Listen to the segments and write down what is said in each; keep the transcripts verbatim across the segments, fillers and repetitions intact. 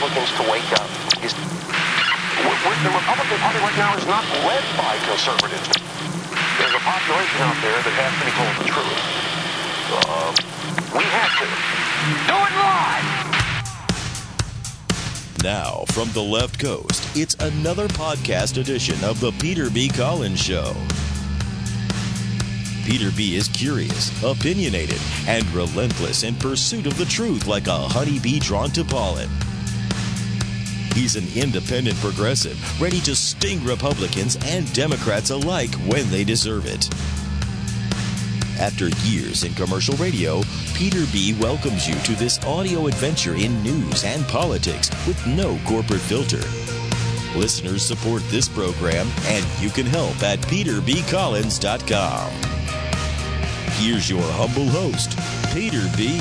Republicans to wake up. Is the Republican Party right now is not led by conservatives. There's a population out there that has to be told the truth. Uh, we have to. Do it live! Now, from the left coast, it's another podcast edition of the Peter B. Collins Show. Peter B. is curious, opinionated, and relentless in pursuit of the truth like a honeybee drawn to pollen. He's an independent progressive, ready to sting Republicans and Democrats alike when they deserve it. After years in commercial radio, Peter B. welcomes you to this audio adventure in news and politics with no corporate filter. Listeners support this program, and you can help at peter b collins dot com. Here's your humble host, Peter B.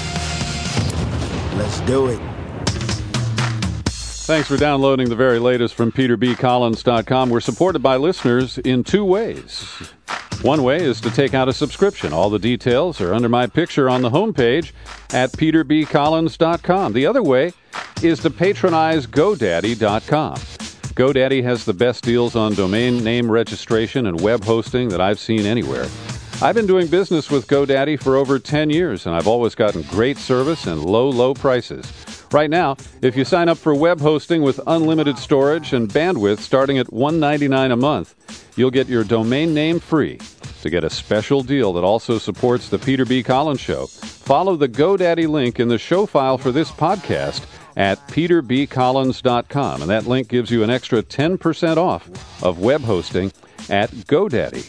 Let's do it. Thanks for downloading the very latest from peter b collins dot com. We're supported by listeners in two ways. One way is to take out a subscription. All the details are under my picture on the homepage at peter b collins dot com. The other way is to patronize GoDaddy dot com. GoDaddy has the best deals on domain name registration and web hosting that I've seen anywhere. I've been doing business with GoDaddy for over ten years, and I've always gotten great service and low, low prices. Right now, if you sign up for web hosting with unlimited storage and bandwidth starting at one dollar and ninety-nine cents a month, you'll get your domain name free. To get a special deal that also supports the Peter B. Collins Show, follow the GoDaddy link in the show file for this podcast at peter b collins dot com, and that link gives you an extra ten percent off of web hosting at GoDaddy.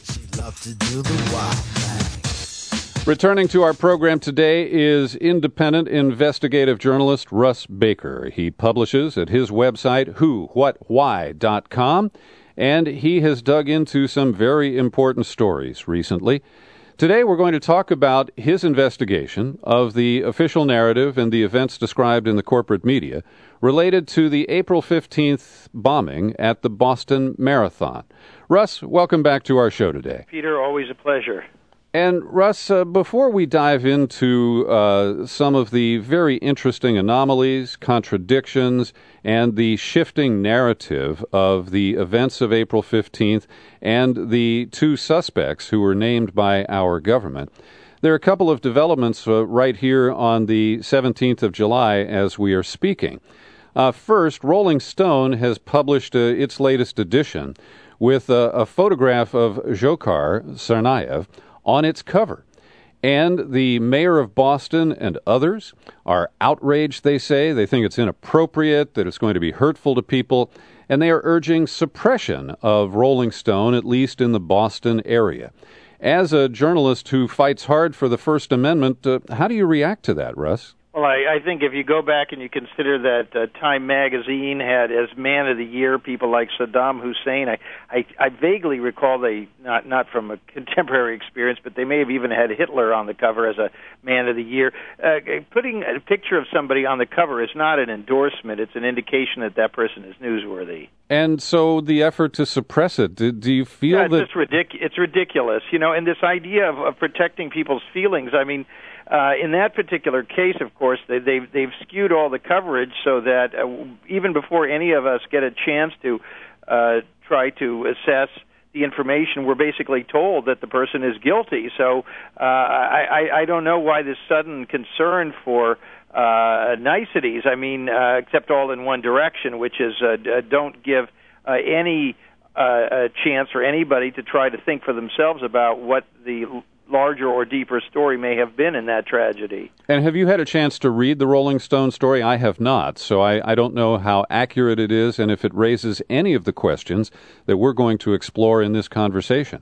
Returning to our program today is independent investigative journalist Russ Baker. He publishes at his website who what why dot com, and he has dug into some very important stories recently. Today we're going to talk about his investigation of the official narrative and the events described in the corporate media related to the April fifteenth bombing at the Boston Marathon. Russ, welcome back to our show today. Peter, always a pleasure. And Russ, uh, before we dive into uh, some of the very interesting anomalies, contradictions, and the shifting narrative of the events of April fifteenth and the two suspects who were named by our government, there are a couple of developments uh, right here on the seventeenth of July as we are speaking. Uh, first, Rolling Stone has published uh, its latest edition with uh, a photograph of Dzhokhar Tsarnaev on its cover. And the mayor of Boston and others are outraged, they say. They think it's inappropriate, that it's going to be hurtful to people, and they are urging suppression of Rolling Stone, at least in the Boston area. As a journalist who fights hard for the First Amendment, uh, how do you react to that, Russ? Well, I, I think if you go back and you consider that uh, Time Magazine had as Man of the Year people like Saddam Hussein, I, I, I vaguely recall they, not not from a contemporary experience, but they may have even had Hitler on the cover as a Man of the Year. Uh, putting a picture of somebody on the cover is not an endorsement. It's an indication that that person is newsworthy. And so the effort to suppress it, do, do you feel yeah, it's that... Just ridic- it's ridiculous. You know, and this idea of, of protecting people's feelings, I mean... Uh, in that particular case, of course, they, they've, they've skewed all the coverage so that uh, even before any of us get a chance to uh, try to assess the information, we're basically told that the person is guilty. So uh, I, I don't know why this sudden concern for uh, niceties, I mean, uh, except all in one direction, which is uh, don't give uh, any uh, a chance for anybody to try to think for themselves about what the larger or deeper story may have been in that tragedy. And have you had a chance to read the Rolling Stone story? I have not, so I, I don't know how accurate it is and if it raises any of the questions that we're going to explore in this conversation.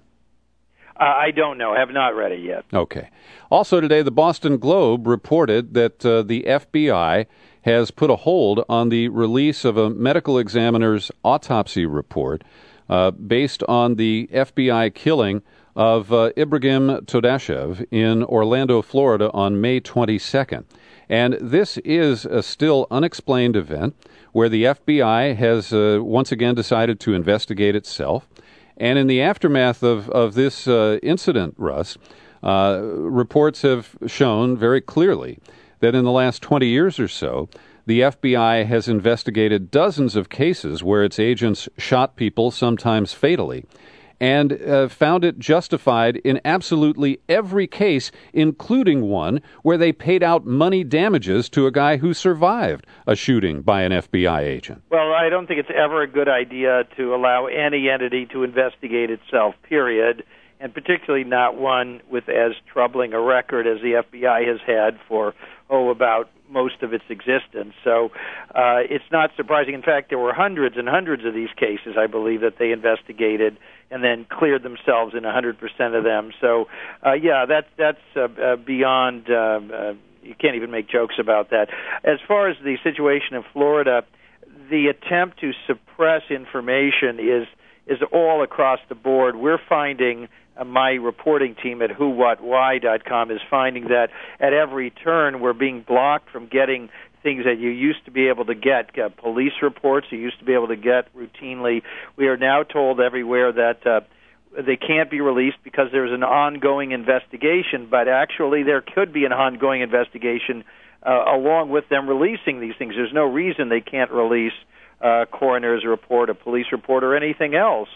Uh, I don't know. I have not read it yet. Okay. Also today, the Boston Globe reported that uh, the F B I has put a hold on the release of a medical examiner's autopsy report uh, based on the F B I killing of uh, Ibrahim Todashev in Orlando, Florida on May twenty-second. And this is a still unexplained event where the F B I has uh, once again decided to investigate itself. And in the aftermath of, of this uh, incident, Russ, uh, reports have shown very clearly that in the last twenty years or so, the F B I has investigated dozens of cases where its agents shot people, sometimes fatally, and uh, found it justified in absolutely every case, including one where they paid out money damages to a guy who survived a shooting by an F B I agent. Well, I don't think it's ever a good idea to allow any entity to investigate itself, period, and particularly not one with as troubling a record as the F B I has had for, oh, about most of its existence. So uh, it's not surprising. In fact, there were hundreds and hundreds of these cases, I believe, that they investigated and then cleared themselves in one hundred percent of them. So, uh, yeah, that's that's uh, uh, beyond, uh, uh, you can't even make jokes about that. As far as the situation in Florida, the attempt to suppress information is is all across the board. We're finding, uh, my reporting team at who what why dot com is finding that at every turn we're being blocked from getting things that you used to be able to get, uh, police reports you used to be able to get routinely. We are now told everywhere that uh, they can't be released because there's an ongoing investigation, but actually there could be an ongoing investigation uh, along with them releasing these things. There's no reason they can't release a coroner's report, a police report, or anything else.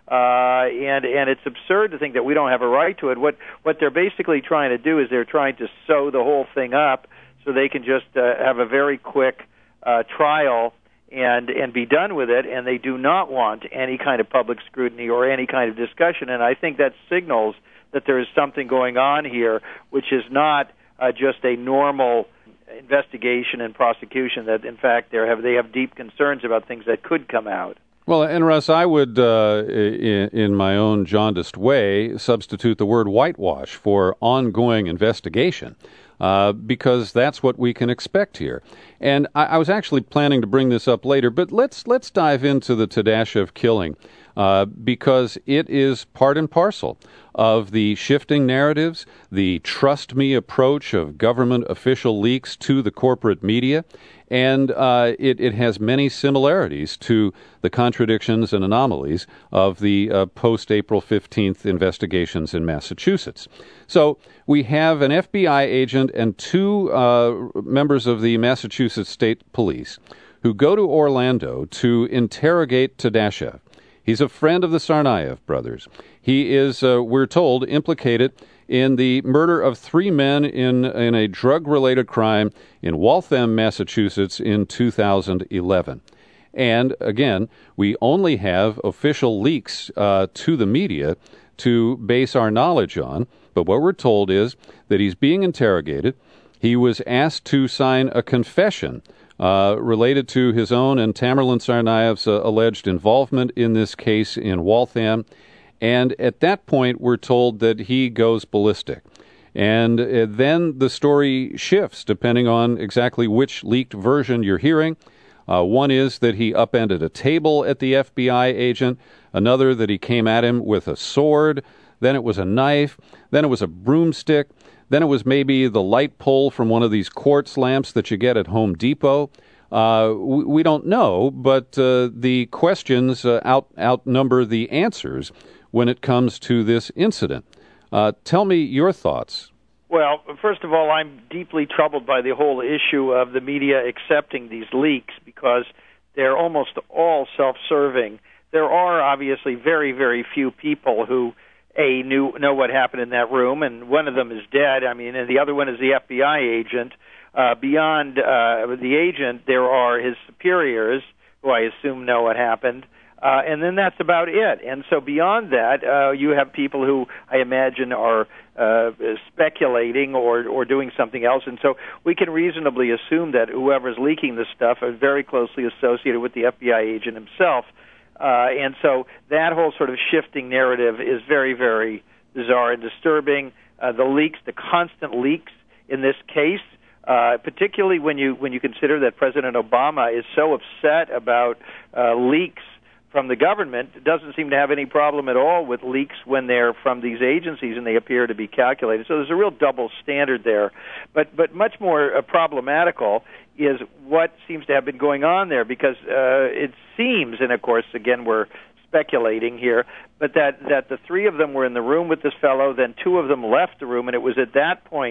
Uh, and and it's absurd to think that we don't have a right to it. What what they're basically trying to do is they're trying to sew the whole thing up so they can just uh, have a very quick uh, trial and and be done with it, and they do not want any kind of public scrutiny or any kind of discussion. And I think that signals that there is something going on here, which is not uh, just a normal investigation and prosecution, that in fact they have they have deep concerns about things that could come out. Well, and Russ, I would, uh, in, in my own jaundiced way, substitute the word whitewash for ongoing investigation, uh, because that's what we can expect here. And I, I was actually planning to bring this up later, but let's let's dive into the Tadashev killing, uh, because it is part and parcel of the shifting narratives, the trust me approach of government official leaks to the corporate media. And uh, it, it has many similarities to the contradictions and anomalies of the uh, post-April fifteenth investigations in Massachusetts. So we have an F B I agent and two uh, members of the Massachusetts State Police who go to Orlando to interrogate Tadashev. He's a friend of the Tsarnaev brothers. He is, uh, we're told, implicated in the murder of three men in, in a drug-related crime in Waltham, Massachusetts in two thousand eleven. And, again, we only have official leaks uh, to the media to base our knowledge on, but what we're told is that he's being interrogated. He was asked to sign a confession uh, related to his own and Tamerlan Tsarnaev's uh, alleged involvement in this case in Waltham. And at that point, we're told that he goes ballistic. And uh, then the story shifts depending on exactly which leaked version you're hearing. Uh, one is that he upended a table at the F B I agent. Another that he came at him with a sword. Then it was a knife. Then it was a broomstick. Then it was maybe the light pole from one of these quartz lamps that you get at Home Depot. Uh, we, we don't know, but uh, the questions uh, out outnumber the answers when it comes to this incident. Uh, tell me your thoughts. Well, first of all, I'm deeply troubled by the whole issue of the media accepting these leaks because they're almost all self-serving. There are obviously very, very few people who, A, knew know what happened in that room, and one of them is dead. I mean, and the other one is the F B I agent. Uh, beyond uh, the agent, there are his superiors, who I assume know what happened. Uh, and then that's about it. And so beyond that, uh, you have people who I imagine are uh, speculating or, or doing something else. And so we can reasonably assume that whoever's leaking this stuff is very closely associated with the F B I agent himself. Uh, and so that whole sort of shifting narrative is very, very bizarre and disturbing. Uh, the leaks, the constant leaks in this case, uh, particularly when you when you consider that President Obama is so upset about uh, leaks from the government, doesn't seem to have any problem at all with leaks when they're from these agencies and they appear to be calculated. So there's a real double standard there. But but much more uh, problematical is what seems to have been going on there, because uh, it seems, and of course, again, we're speculating here, but that, that the three of them were in the room with this fellow, then two of them left the room, and it was at that point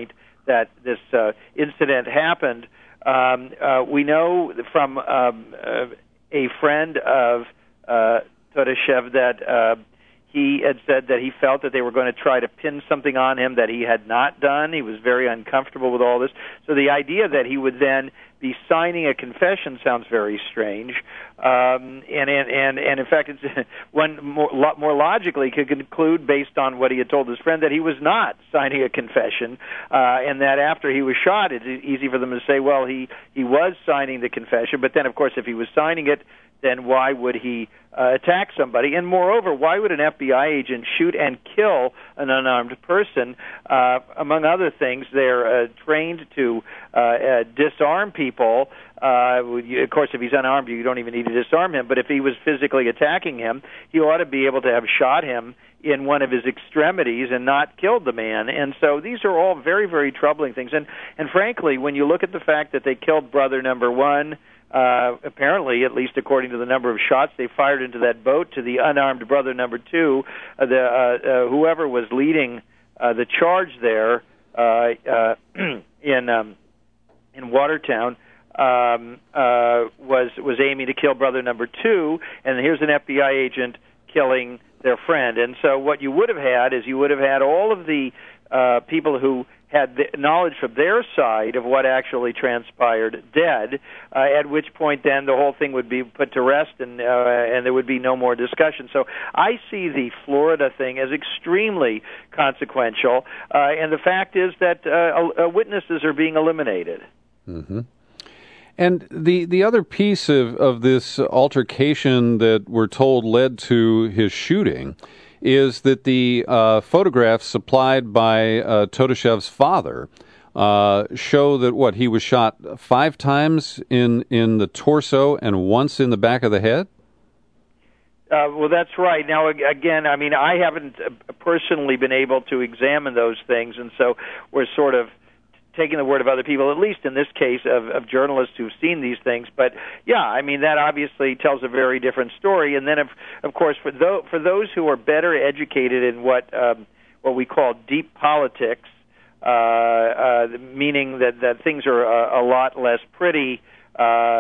that this uh, incident happened. Um, uh, we know from um, uh, a friend of uh, Todashev that uh, he had said that he felt that they were going to try to pin something on him that he had not done. He was very uncomfortable with all this. So the idea that he would then be signing a confession sounds very strange. Um, and, and, and, and in fact, it's one more, lot more logically could conclude, based on what he had told his friend, that he was not signing a confession, uh, and that after he was shot, it's easy for them to say, well, he, he was signing the confession. But then, of course, if he was signing it, then why would he uh, attack somebody? And moreover, why would an F B I agent shoot and kill an unarmed person? Uh, among other things, they're uh, trained to uh, uh, disarm people. Uh, of course, if he's unarmed, you don't even need to disarm him. But if he was physically attacking him, he ought to be able to have shot him in one of his extremities and not killed the man. And so these are all very, very troubling things. And, and frankly, when you look at the fact that they killed brother number one, Uh, apparently, at least according to the number of shots they fired into that boat to the unarmed brother number two, uh, the uh, uh, whoever was leading uh, the charge there uh, uh, in um, in Watertown um, uh, was was aiming to kill brother number two, and here's an F B I agent killing their friend. And so what you would have had is you would have had all of the uh, people who had the knowledge from their side of what actually transpired dead, uh, at which point then the whole thing would be put to rest, and uh, and there would be no more discussion. So I see the Florida thing as extremely consequential, uh, and the fact is that uh, uh, witnesses are being eliminated. Mm-hmm. And the, the other piece of, of this altercation that we're told led to his shooting is that the uh, photographs supplied by uh, Todashev's father uh, show that, what, he was shot five times in, in the torso and once in the back of the head? Uh, well, that's right. Now, again, I mean, I haven't personally been able to examine those things, and so we're sort of taking the word of other people, at least in this case, of, of journalists who've seen these things. But, yeah, I mean, that obviously tells a very different story. And then, of, of course, for, tho- for those who are better educated in what um, what we call deep politics, uh, uh, meaning that, that things are a, a lot less pretty uh,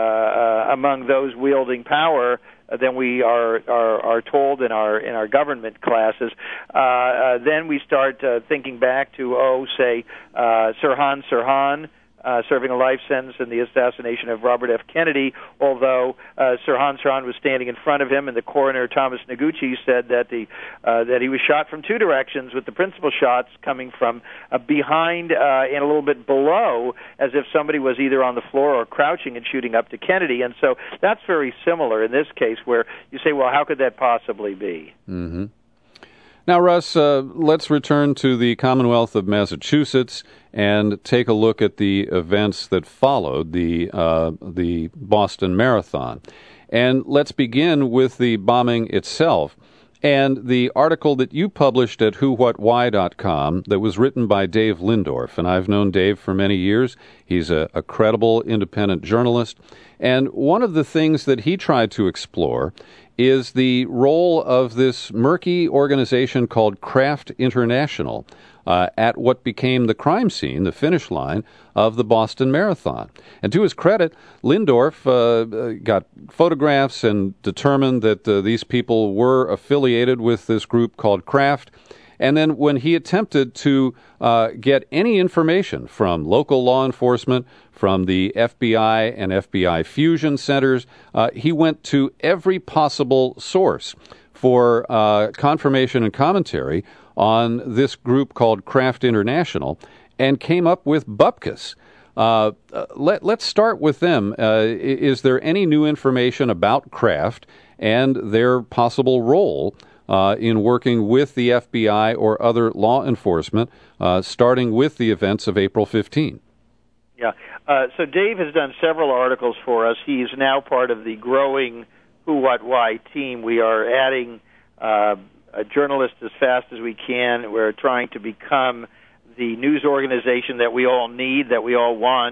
uh, among those wielding power than we are, are are told in our in our government classes. Uh, uh, then we start uh, thinking back to, oh, say, uh, Sirhan Sirhan, uh, serving a life sentence in the assassination of Robert F. Kennedy, although uh, Sirhan Sirhan was standing in front of him, and the coroner, Thomas Noguchi, said that the uh, that he was shot from two directions, with the principal shots coming from uh, behind uh, and a little bit below, as if somebody was either on the floor or crouching and shooting up to Kennedy. And so that's very similar in this case, where you say, well, how could that possibly be? Mm-hmm. Now, Russ, uh, let's return to the Commonwealth of Massachusetts and take a look at the events that followed the uh, the Boston Marathon. And let's begin with the bombing itself and the article that you published at who what why dot com that was written by Dave Lindorf. And I've known Dave for many years. He's a, a credible, independent journalist. And one of the things that he tried to explore is the role of this murky organization called Craft International uh, at what became the crime scene, the finish line, of the Boston Marathon. And to his credit, Lindorf uh, got photographs and determined that uh, these people were affiliated with this group called Craft. And then when he attempted to uh, get any information from local law enforcement, from the F B I and F B I fusion centers, uh, he went to every possible source for uh, confirmation and commentary on this group called Craft International and came up with Bupkis. Uh, let, let's start with them. Uh, is there any new information about Craft and their possible role Uh, in working with the F B I or other law enforcement, uh, starting with the events of April fifteenth? Yeah. Uh, so Dave has done several articles for us. He is now part of the growing Who, What, Why team. We are adding uh, a journalist as fast as we can. We're trying to become the news organization that we all need, that we all want,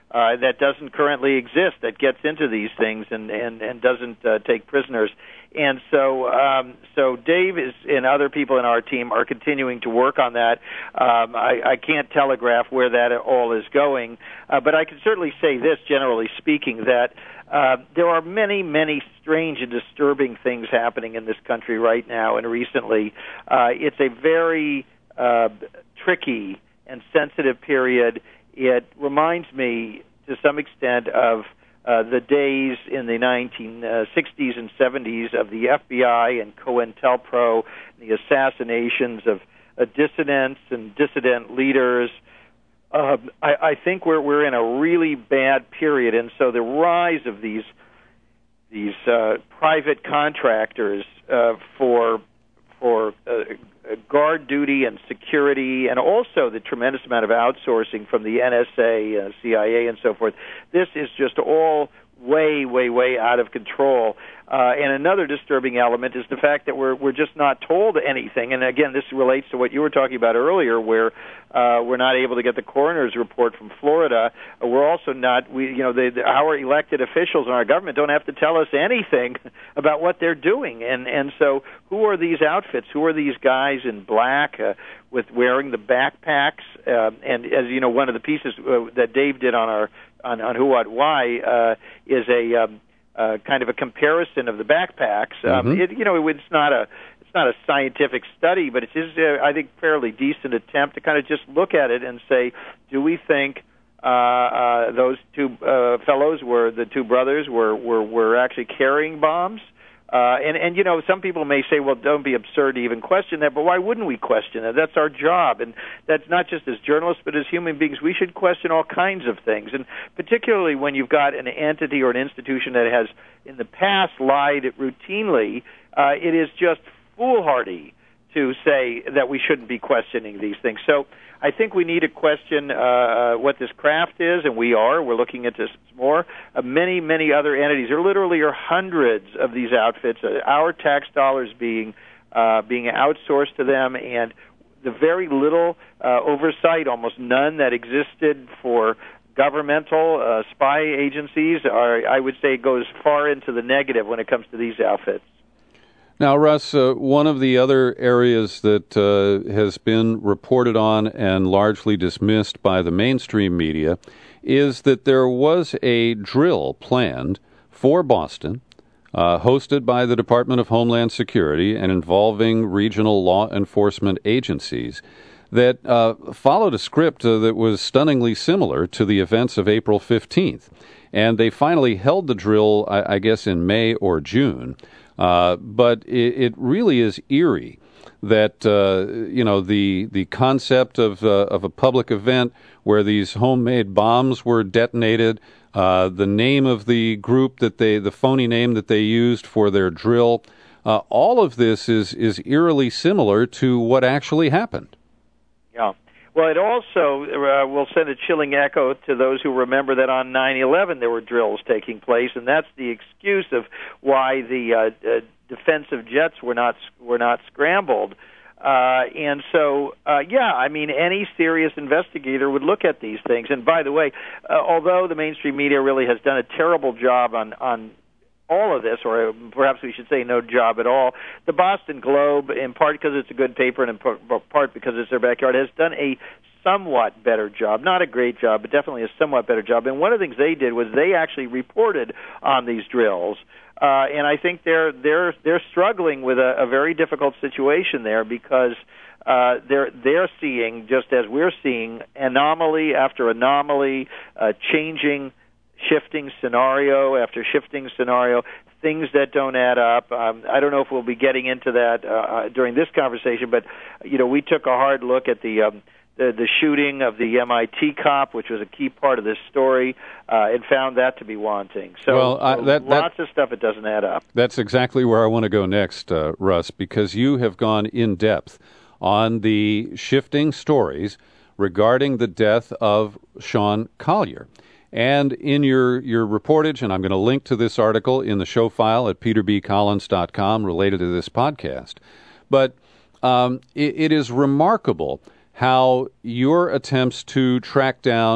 uh, that doesn't currently exist, that gets into these things and, and, and doesn't uh, take prisoners. And so, um, so Dave is, and other people in our team are continuing to work on that. Um, I, I can't telegraph where that all is going, uh, but I can certainly say this, generally speaking, that uh, there are many, many strange and disturbing things happening in this country right now and recently. Uh, it's a very uh, tricky and sensitive period. It reminds me, to some extent, of Uh, the days in the nineteen sixties and seventies of the F B I and COINTELPRO, the assassinations of uh, dissidents and dissident leaders. Uh, I, I think we're we're in a really bad period, and so the rise of these these uh, private contractors uh, for for uh, guard duty and security, and also the tremendous amount of outsourcing from the N S A, uh, C I A, and so forth. This is just all way, way, way out of control. Uh, and another disturbing element is the fact that we're we're just not told anything. And again, this relates to what you were talking about earlier, where uh, we're not able to get the coroner's report from Florida. Uh, we're also not, we you know, the, the, our elected officials in our government don't have to tell us anything about what they're doing. And and so, who are these outfits? Who are these guys in black uh, with wearing the backpacks? Uh, and as you know, one of the pieces uh, that Dave did on our on, on Who, What, Why uh, is a um, uh, kind of a comparison of the backpacks. Um, mm-hmm. it, you know, it's not a it's not a scientific study, but it is, uh, I think, fairly decent attempt to kind of just look at it and say, do we think uh, uh, those two uh, fellows were the two brothers were were, were actually carrying bombs? Uh, and, and, you know, some people may say, well, don't be absurd to even question that, but why wouldn't we question it? That's our job, and that's not just as journalists, but as human beings. We should question all kinds of things, and particularly when you've got an entity or an institution that has, in the past, lied routinely, uh, it is just foolhardy to say that we shouldn't be questioning these things. So I think we need to question uh, what this craft is, and we are. We're looking at this more. Uh, many, many other entities. There literally are hundreds of these outfits, uh, our tax dollars being uh, being outsourced to them, and the very little uh, oversight, almost none, that existed for governmental uh, spy agencies, are, I would say, goes far into the negative when it comes to these outfits. Now, Russ, uh, one of the other areas that uh, has been reported on and largely dismissed by the mainstream media is that there was a drill planned for Boston, uh, hosted by the Department of Homeland Security and involving regional law enforcement agencies, that uh, followed a script uh, that was stunningly similar to the events of April fifteenth. And they finally held the drill, I, I guess, in May or June. Uh, but it, it really is eerie that uh, you know the the concept of uh, of a public event where these homemade bombs were detonated, uh, the name of the group that they the phony name that they used for their drill, uh, all of this is is eerily similar to what actually happened. Yeah. Well, it also uh, will send a chilling echo to those who remember that on nine eleven there were drills taking place, and that's the excuse of why the uh, uh, defensive jets were not were not scrambled. Uh, and so, uh, yeah, I mean, any serious investigator would look at these things. And by the way, uh, although the mainstream media really has done a terrible job on on all of this, or perhaps we should say no job at all, the Boston Globe, in part because it's a good paper and in part because it's their backyard, has done a somewhat better job. Not a great job, but definitely a somewhat better job. And one of the things they did was they actually reported on these drills. Uh, and I think they're they're they're struggling with a, a very difficult situation there because uh, they're they're seeing, just as we're seeing, anomaly after anomaly, uh, changing, shifting scenario after shifting scenario, things that don't add up. Um, I don't know if we'll be getting into that uh, during this conversation, but you know, we took a hard look at the um, the, the shooting of the M I T cop, which was a key part of this story, uh, and found that to be wanting. So, well, I, that, so lots that, of stuff that doesn't add up. That's exactly where I want to go next, uh, Russ, because you have gone in depth on the shifting stories regarding the death of Sean Collier. And in your, your reportage, and I'm going to link to this article in the show file at peter b collins dot com related to this podcast, but um, it, it is remarkable how your attempts to track down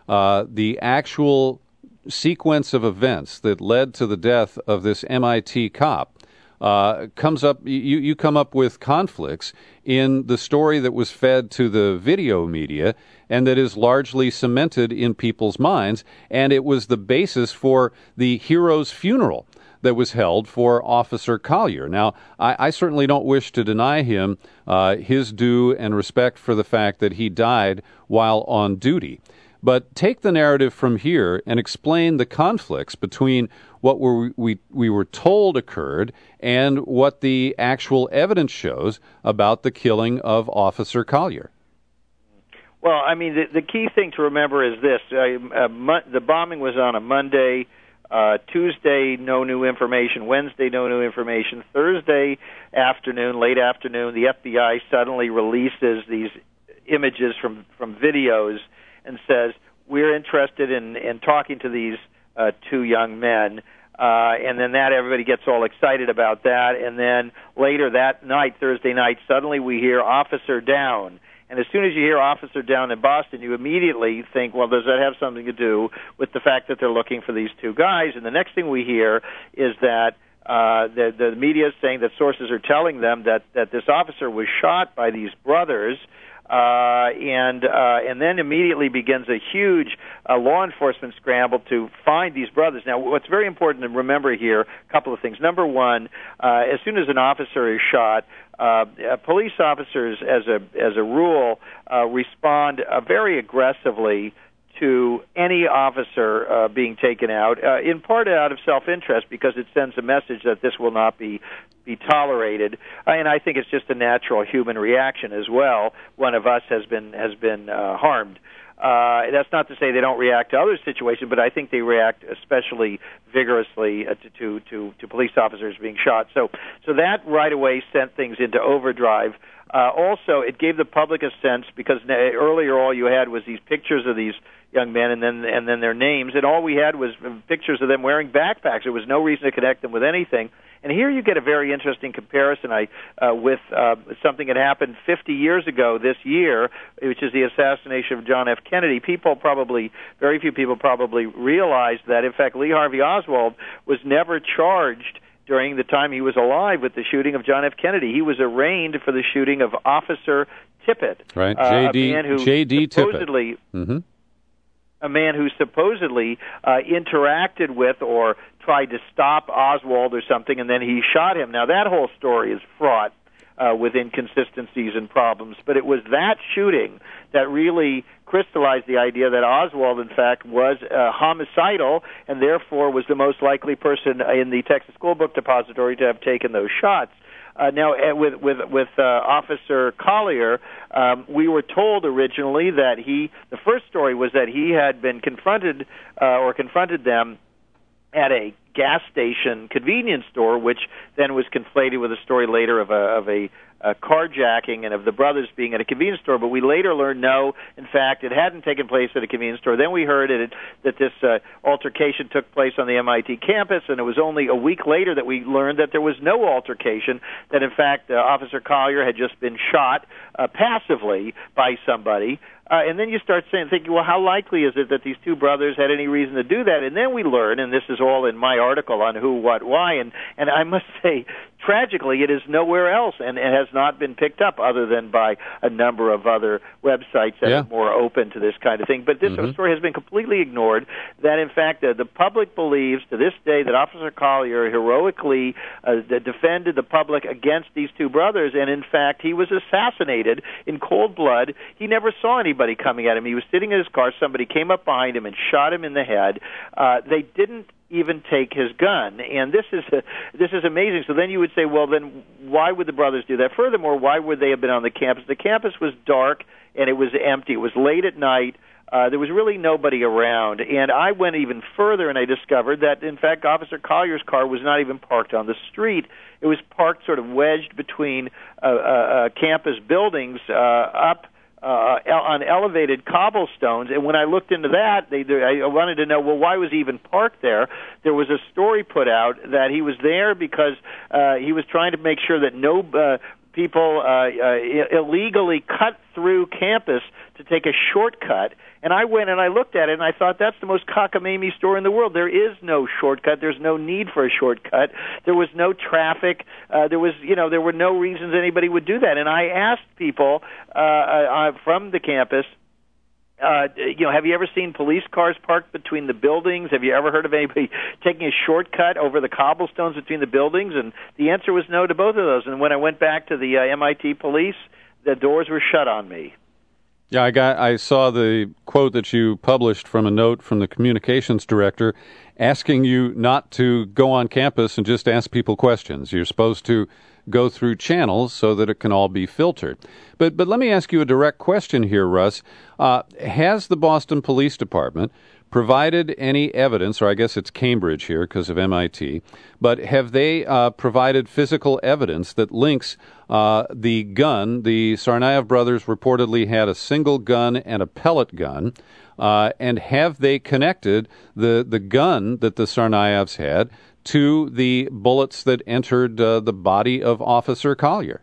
uh, the actual sequence of events that led to the death of this M I T cop uh, comes up, you, you come up with conflicts in the story that was fed to the video media and that is largely cemented in people's minds, and it was the basis for the hero's funeral that was held for Officer Collier. Now, I, I certainly don't wish to deny him uh, his due and respect for the fact that he died while on duty. But take the narrative from here and explain the conflicts between what we, we, we were told occurred and what the actual evidence shows about the killing of Officer Collier. Well, I mean, the, the key thing to remember is this. Uh, uh, mo- the bombing was on a Monday. Uh, Tuesday, no new information. Wednesday, no new information. Thursday afternoon, late afternoon, the F B I suddenly releases these images from, from videos and says, we're interested in, in talking to these uh, two young men. Uh, and then that everybody gets all excited about that. And then later that night, Thursday night, suddenly we hear officer down. And as soon as you hear officer down in Boston, you immediately think, well, does that have something to do with the fact that they're looking for these two guys? And the next thing we hear is that uh, the, the media is saying that sources are telling them that, that this officer was shot by these brothers. Uh, and uh, and then immediately begins a huge uh, law enforcement scramble to find these brothers. Now, what's very important to remember here, a couple of things. Number one, uh, as soon as an officer is shot, uh, uh, police officers, as a as a rule, uh, respond uh, very aggressively to any officer uh, being taken out, uh, in part out of self-interest, because it sends a message that this will not be be tolerated. Uh, and I think it's just a natural human reaction as well. One of us has been has been uh, harmed. Uh, that's not to say they don't react to other situations, but I think they react especially vigorously uh, to, to to to police officers being shot. So so that right away sent things into overdrive. Uh, also, it gave the public a sense, because earlier all you had was these pictures of these young men and then and then their names, and all we had was pictures of them wearing backpacks. There was no reason to connect them with anything. And here you get a very interesting comparison I, uh, with uh, something that happened fifty years ago this year, which is the assassination of John F. Kennedy. People probably, very few people probably realized that, in fact, Lee Harvey Oswald was never charged during the time he was alive with the shooting of John F. Kennedy. He was arraigned for the shooting of Officer Tippit, right? Uh, J D a man who J D supposedly, Tippit. Mm-hmm. a man who supposedly uh, interacted with or tried to stop Oswald or something, and then he shot him. Now, that whole story is fraught uh, with inconsistencies and problems, but it was that shooting that really crystallized the idea that Oswald, in fact, was uh, homicidal and therefore was the most likely person in the Texas School Book Depository to have taken those shots. Uh, now, uh, with with with uh, Officer Collier, um, we were told originally that he. The first story was that he had been confronted uh, or confronted them at a gas station convenience store, which then was conflated with a story later of a of a, a carjacking and of the brothers being at a convenience store. But we later learned, no, in fact, it hadn't taken place at a convenience store. Then we heard it, that this uh, altercation took place on the M I T campus, and it was only a week later that we learned that there was no altercation, that in fact uh, Officer Collier had just been shot uh, passively by somebody. Uh, and then you start saying, thinking, well, how likely is it that these two brothers had any reason to do that? And then we learn, and this is all in my article on who, what, why, and, and I must say, tragically, it is nowhere else, and it has not been picked up other than by a number of other websites that yeah. are more open to this kind of thing. But this mm-hmm. story has been completely ignored, that, in fact, uh, the public believes to this day that Officer Collier heroically uh, defended the public against these two brothers, and, in fact, he was assassinated in cold blood. He never saw anybody coming at him. He was sitting in his car. Somebody came up behind him and shot him in the head. Uh, they didn't even take his gun, and this is a, this is amazing. So then you would say, well, then why would the brothers do that? Furthermore, why would they have been on the campus? The campus was dark and it was empty. It was late at night. Uh, there was really nobody around, and I went even further, and I discovered that, in fact, Officer Collier's car was not even parked on the street. It was parked sort of wedged between uh, uh, uh, campus buildings uh, up Uh, on elevated cobblestones, and when I looked into that, they, they, I wanted to know, well, why was he even parked there? There was a story put out that he was there because uh, he was trying to make sure that no uh, people uh, uh, illegally cut through campus to take a shortcut. And I went and I looked at it, and I thought, that's the most cockamamie story in the world. There is no shortcut. There's no need for a shortcut. There was no traffic. Uh, there was, you know, there were no reasons anybody would do that. And I asked people uh, uh, from the campus, Uh, you know, have you ever seen police cars parked between the buildings? Have you ever heard of anybody taking a shortcut over the cobblestones between the buildings? And the answer was no to both of those. And when I went back to the uh, M I T police, the doors were shut on me. Yeah, I got. I saw the quote that you published from a note from the communications director asking you not to go on campus and just ask people questions. You're supposed to go through channels so that it can all be filtered. But but let me ask you a direct question here, Russ. Uh, has the Boston Police Department provided any evidence, or I guess it's Cambridge here because of M I T, but have they uh, provided physical evidence that links uh, the gun? The Tsarnaev brothers reportedly had a single gun and a pellet gun, uh, and have they connected the, the gun that the Tsarnaevs had to the bullets that entered uh, the body of Officer Collier?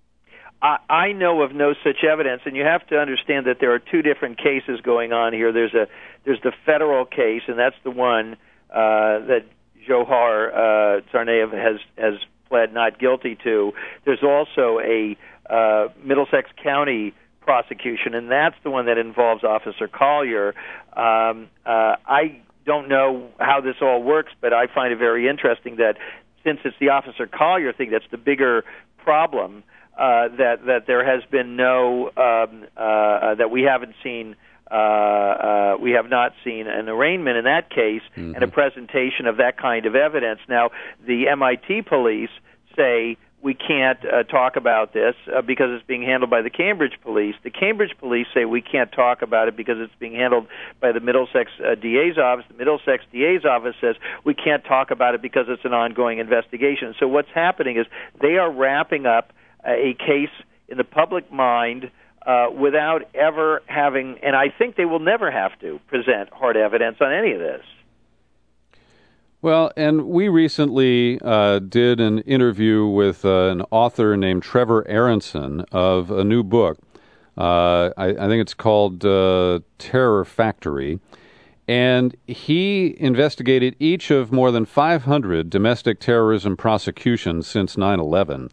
I, I know of no such evidence, and you have to understand that there are two different cases going on here. There's a there's the federal case, and that's the one uh, that Dzhokhar uh, Tsarnaev has has pled not guilty to. There's also a uh, Middlesex County prosecution, and that's the one that involves Officer Collier. Um, uh, I don't know how this all works, but I find it very interesting that since it's the Officer Collier thing that's the bigger problem, uh, that that there has been no um, uh, that we haven't seen uh, uh, we have not seen an arraignment in that case mm-hmm. and a presentation of that kind of evidence. Now, the M I T police say we can't uh, talk about this uh, because it's being handled by the Cambridge police. The Cambridge police say we can't talk about it because it's being handled by the Middlesex uh, D A's office. The Middlesex D A's office says we can't talk about it because it's an ongoing investigation. So what's happening is they are wrapping up a case in the public mind uh, without ever having, and I think they will never have to, present hard evidence on any of this. Well, and we recently uh, did an interview with uh, an author named Trevor Aronson of a new book. Uh, I, I think it's called uh, Terror Factory. And he investigated each of more than five hundred domestic terrorism prosecutions since nine eleven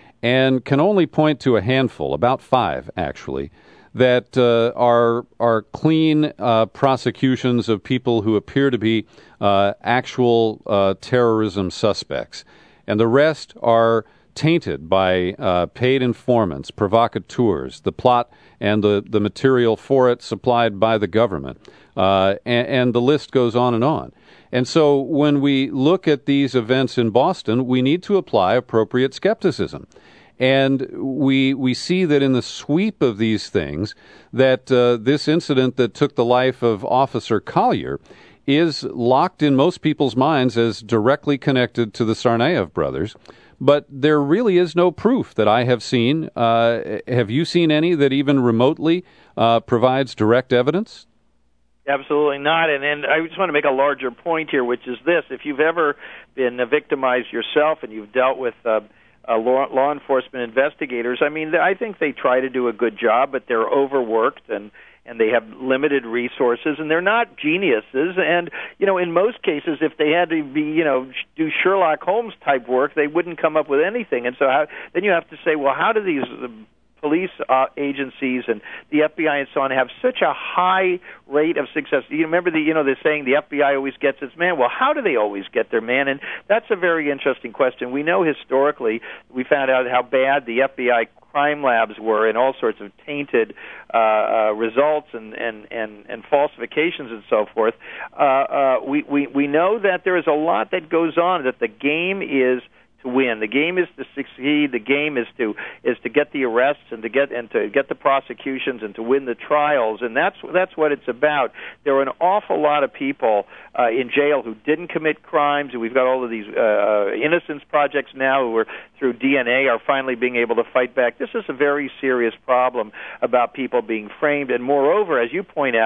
and can only point to a handful, about five actually, that uh, are are clean uh, prosecutions of people who appear to be uh, actual uh, terrorism suspects. And the rest are tainted by uh, paid informants, provocateurs, the plot and the, the material for it supplied by the government. Uh, and, and the list goes on and on. And so when we look at these events in Boston, we need to apply appropriate skepticism. And we we see that in the sweep of these things, that uh, this incident that took the life of Officer Collier is locked in most people's minds as directly connected to the Tsarnaev brothers. But there really is no proof that I have seen. Uh, have you seen any that even remotely uh, provides direct evidence? Absolutely not. And, and I just want to make a larger point here, which is this. If you've ever been victimized yourself and you've dealt with uh, Uh, law, law enforcement investigators, I mean, I think they try to do a good job, but they're overworked and, and they have limited resources, and they're not geniuses. And, you know, in most cases, if they had to be, you know, do Sherlock Holmes type work, they wouldn't come up with anything. And so how, then you have to say, well, how do these uh, police uh, agencies and the F B I and so on have such a high rate of success? You remember the, you know, they're saying the F B I always gets its man. Well, how do they always get their man? And that's a very interesting question. We know historically, we found out how bad the F B I crime labs were in all sorts of tainted uh, uh, results and, and, and, and falsifications and so forth. Uh, uh, we, we, we know that there is a lot that goes on, that the game is to win. The game is to succeed. The game is to is to get the arrests and to get and to get the prosecutions and to win the trials. And that's that's what it's about. There are an awful lot of people uh, in jail who didn't commit crimes. We've got all of these uh, innocence projects now who are through D N A are finally being able to fight back. This is a very serious problem about people being framed. And moreover, as you point out,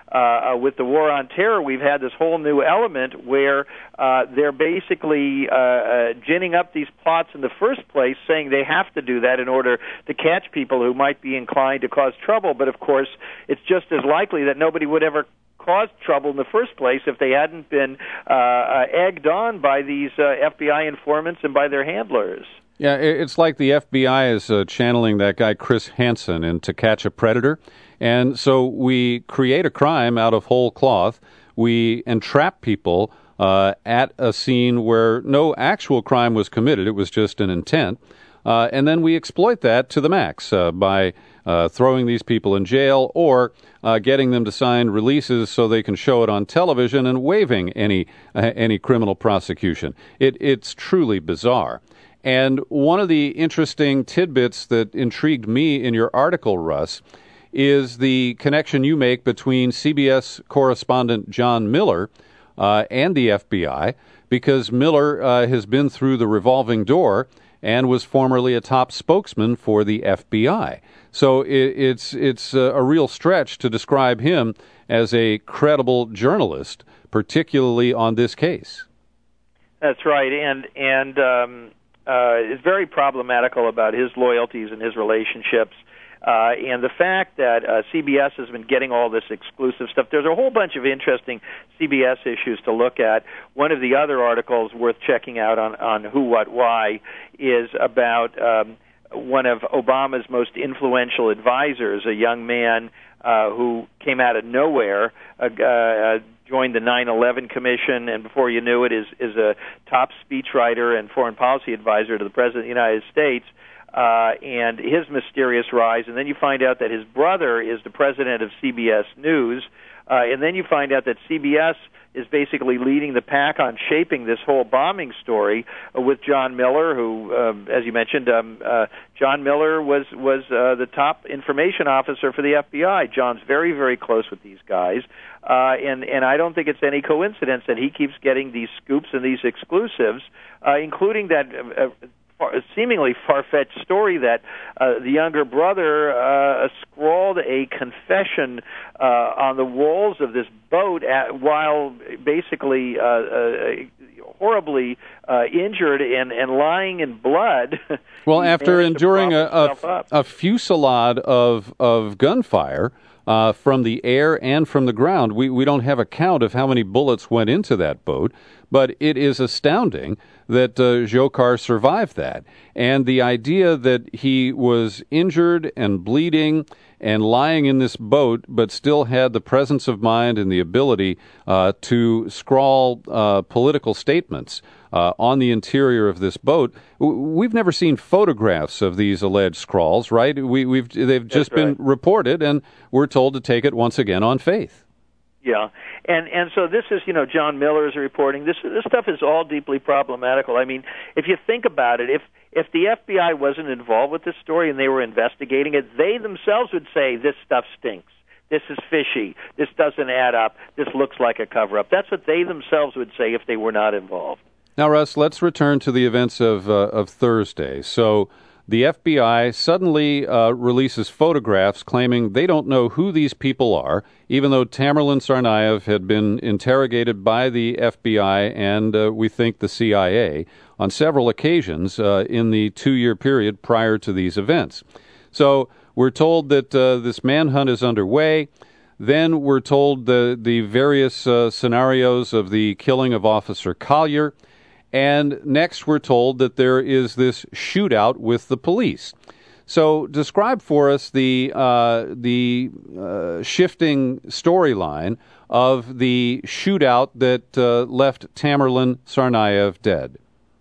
uh, with the war on terror, we've had this whole new element where uh, they're basically uh, uh, ginning up these plots in the first place, saying they have to do that in order to catch people who might be inclined to cause trouble. But, of course, it's just as likely that nobody would ever caused trouble in the first place if they hadn't been uh, uh, egged on by these uh, F B I informants and by their handlers. Yeah, it's like the F B I is uh, channeling that guy Chris Hansen in To Catch a Predator. And so we create a crime out of whole cloth. We entrap people uh, at a scene where no actual crime was committed. It was just an intent. Uh, and then we exploit that to the max uh, by uh, throwing these people in jail or uh, getting them to sign releases so they can show it on television and waiving any uh, any criminal prosecution. It, it's truly bizarre. And one of the interesting tidbits that intrigued me in your article, Russ, is the connection you make between C B S correspondent John Miller uh, and the F B I, because Miller uh, has been through the revolving door and was formerly a top spokesman for the F B I. So it, it's it's a, a real stretch to describe him as a credible journalist, particularly on this case. That's right, and and um, uh, is very problematical about his loyalties and his relationships. Uh, and the fact that uh, C B S has been getting all this exclusive stuff, there's a whole bunch of interesting C B S issues to look at. One of the other articles worth checking out on, on Who, What, Why is about um, one of Obama's most influential advisors, a young man uh, who came out of nowhere, uh, uh, joined the nine eleven Commission, and before you knew it is, is a top speechwriter and foreign policy advisor to the President of the United States. Uh, and his mysterious rise, and then you find out that his brother is the president of C B S News, uh, and then you find out that C B S is basically leading the pack on shaping this whole bombing story uh, with John Miller, who, um, as you mentioned, um, uh, John Miller was was uh, the top information officer for the F B I. John's very, very close with these guys, uh, and and I don't think it's any coincidence that he keeps getting these scoops and these exclusives, uh, including that. Uh, A seemingly far-fetched story that uh, the younger brother uh, scrawled a confession uh, on the walls of this boat at, while basically uh, uh, horribly uh, injured and, and lying in blood. Well, after enduring a, a, a fusillade of, of gunfire uh, from the air and from the ground, we, we don't have a count of how many bullets went into that boat, but it is astounding that uh, Dzhokhar survived that. And the idea that he was injured and bleeding and lying in this boat, but still had the presence of mind and the ability uh, to scrawl uh, political statements uh, on the interior of this boat. We've never seen photographs of these alleged scrawls, right? We, we've they've just That's right. been reported, and we're told to take it once again on faith. Yeah, and and so this is, you know, John Miller is reporting. This this stuff is all deeply problematical. I mean, if you think about it, if if the F B I wasn't involved with this story and they were investigating it, they themselves would say this stuff stinks. This is fishy. This doesn't add up. This looks like a cover-up. That's what they themselves would say if they were not involved. Now, Russ, let's return to the events of uh, of Thursday. So the F B I suddenly uh, releases photographs claiming they don't know who these people are, even though Tamerlan Tsarnaev had been interrogated by the F B I and, uh, we think, the C I A on several occasions uh, in the two-year period prior to these events. So we're told that uh, this manhunt is underway. Then we're told the, the various uh, scenarios of the killing of Officer Collier. And next we're told that there is this shootout with the police. So describe for us the uh, the uh, shifting storyline of the shootout that uh, left Tamerlan Tsarnaev dead.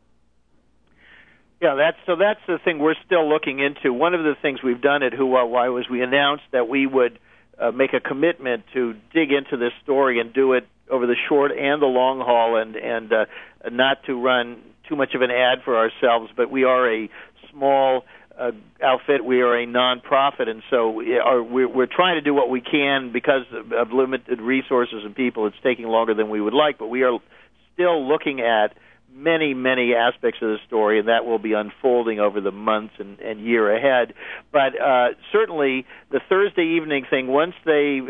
Yeah, that's so that's the thing we're still looking into. One of the things we've done at Who, What, Why was we announced that we would uh, make a commitment to dig into this story and do it over the short and the long haul, and and uh, not to run too much of an ad for ourselves. But we are a small uh, outfit. We are a nonprofit, and so we are, we're, we're trying to do what we can because of, of limited resources and people. It's taking longer than we would like, but we are still looking at many, many aspects of the story, and that will be unfolding over the months and, and year ahead. But uh, certainly the Thursday evening thing, once they uh,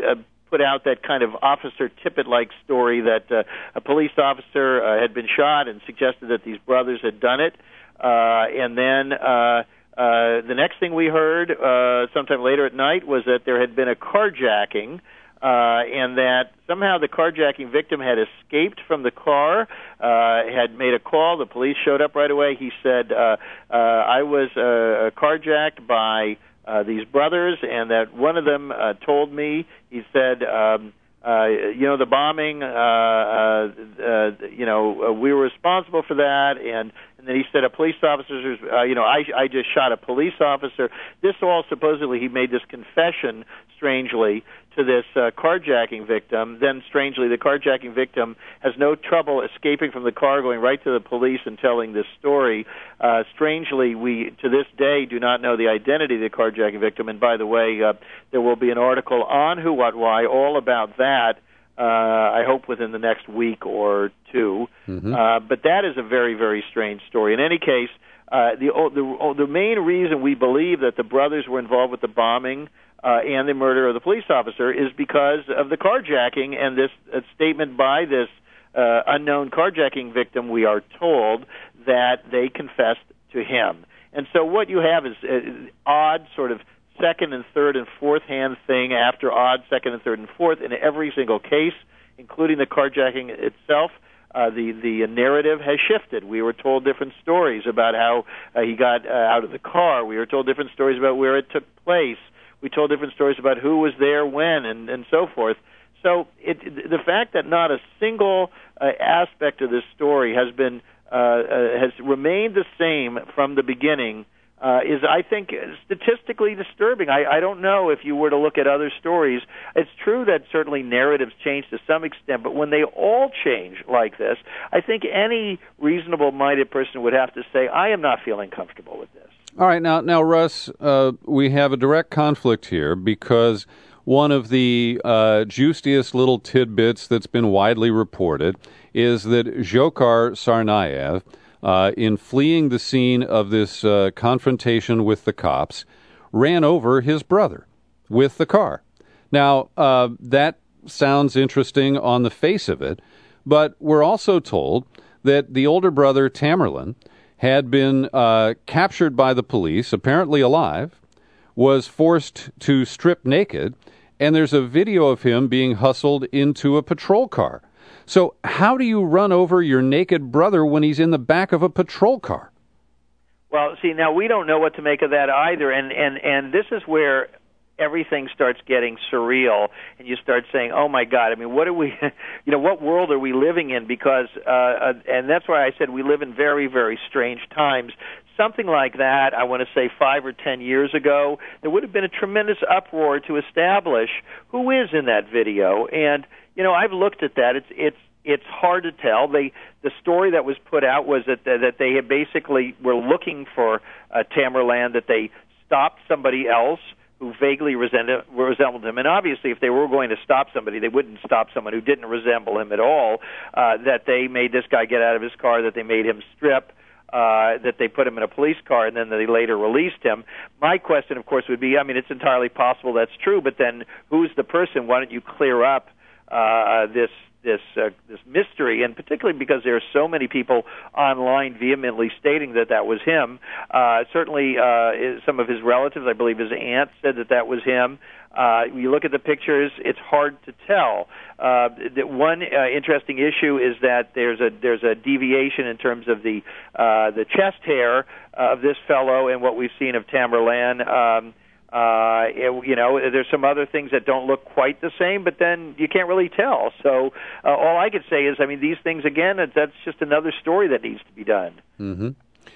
put out that kind of Officer Tippett-like story that uh, a police officer uh, had been shot and suggested that these brothers had done it. Uh, and then uh, uh, the next thing we heard uh, sometime later at night was that there had been a carjacking, uh, and that somehow the carjacking victim had escaped from the car, uh, had made a call. The police showed up right away. He said, uh, uh, I was uh, carjacked by uh, these brothers, and that one of them uh, told me, he said, um, uh, you know, the bombing, uh, uh, uh, you know, uh, we were responsible for that, and And then he said, a police officer, uh, you know, I, I just shot a police officer. This all supposedly he made this confession, strangely, to this uh, carjacking victim. Then, strangely, the carjacking victim has no trouble escaping from the car, going right to the police and telling this story. Uh, strangely, we, to this day, do not know the identity of the carjacking victim. And by the way, uh, there will be an article on Who, What, Why all about that. Uh, I hope within the next week or two. Mm-hmm. Uh, but that is a very, very strange story. In any case, uh, the, the the main reason we believe that the brothers were involved with the bombing uh, and the murder of the police officer is because of the carjacking and this uh, statement by this uh, unknown carjacking victim. We are told that they confessed to him. And so what you have is uh, odd sort of second and third and fourth hand thing after odd second and third and fourth in every single case, including the carjacking itself. Uh, the the narrative has shifted. We were told different stories about how uh, he got uh, out of the car. We were told different stories about where it took place. We told different stories about who was there when and, and so forth. So it, the fact that not a single uh, aspect of this story has been uh, uh, has remained the same from the beginning Uh, is, I think, statistically disturbing. I, I don't know if you were to look at other stories. It's true that certainly narratives change to some extent, but when they all change like this, I think any reasonable-minded person would have to say, I am not feeling comfortable with this. All right, now, now Russ, uh, we have a direct conflict here because one of the uh, juiciest little tidbits that's been widely reported is that Dzhokhar Tsarnaev, Uh, in fleeing the scene of this uh, confrontation with the cops, ran over his brother with the car. Now, uh, that sounds interesting on the face of it, but we're also told that the older brother, Tamerlan, had been uh, captured by the police, apparently alive, was forced to strip naked, and there's a video of him being hustled into a patrol car. So how do you run over your naked brother when he's in the back of a patrol car? Well, see, now we don't know what to make of that either, and, and, and this is where everything starts getting surreal, and you start saying, oh, my God, I mean, what are we, you know, what world are we living in? Because, uh, and that's why I said we live in very, very strange times. Something like that, I want to say five or ten years ago, there would have been a tremendous uproar to establish who is in that video. And, you know, I've looked at that. It's it's it's hard to tell. They the story that was put out was that that they had basically were looking for uh, Tamerlan, that they stopped somebody else who vaguely resembled, resembled him. And obviously, if they were going to stop somebody, they wouldn't stop someone who didn't resemble him at all. Uh, that they made this guy get out of his car, that they made him strip. Uh, that they put him in a police car and then they later released him. My question, of course, would be, I mean, it's entirely possible that's true, but then who's the person? Why don't you clear up uh, this this uh, this mystery? And particularly because there are so many people online vehemently stating that that was him. Uh, certainly uh, some of his relatives, I believe his aunt, said that that was him. Uh, you look at the pictures; it's hard to tell. Uh, the one uh, interesting issue is that there's a there's a deviation in terms of the uh, the chest hair of this fellow and what we've seen of Tamerlan. Um, uh, it, you know, there's some other things that don't look quite the same, but then you can't really tell. So uh, all I could say is, I mean, these things again, that's just another story that needs to be done. Mm-hmm.